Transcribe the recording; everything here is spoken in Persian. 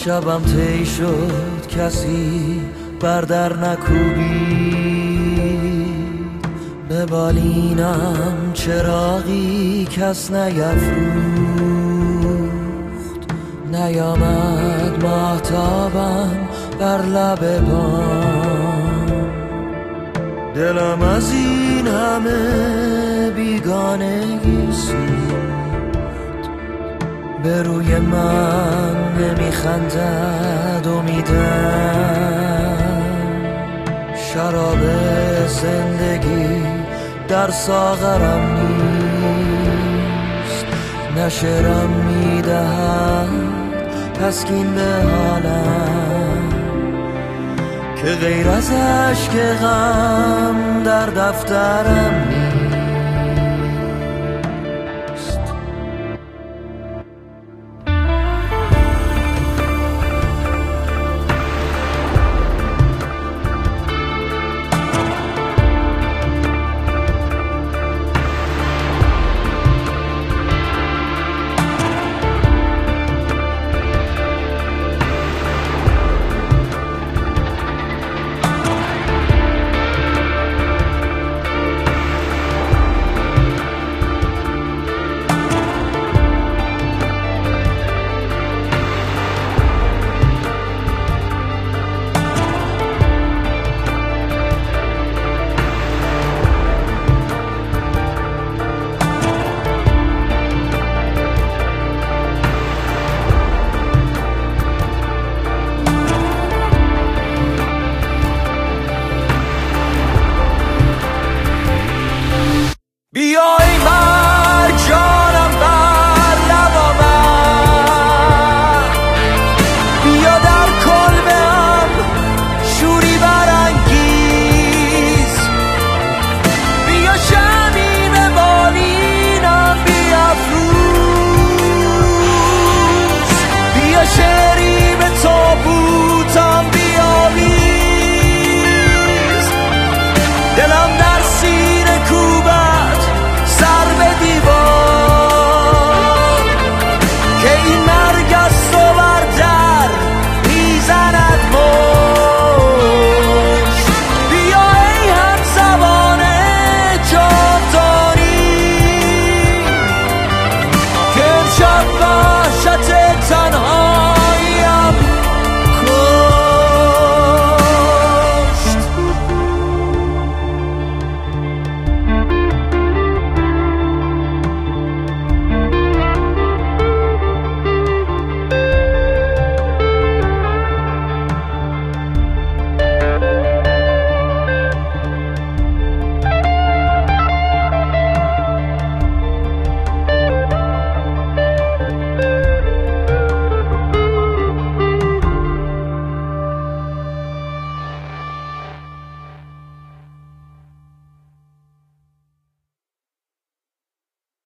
شبم طی شد کسی بر در نکوبید، به بالینم چراغی کس نیفروخت، نیامد ماهتابم بر لب بام، دلم از این همه بیگانگی سوخت، به روی من نمیخندد امیدم، شراب زندگی در ساغرم نیست، نه شعرم میدهد تسکین به حالم، که غیر از اشک غم در دفترم نیست. بیا ای مرجانم بر لبا من، بیا در کلبه‌ام شوری برانگیز، بیا شمی به بالینم بیافروز، بیا شعری به تابوتم بیاویز، دلم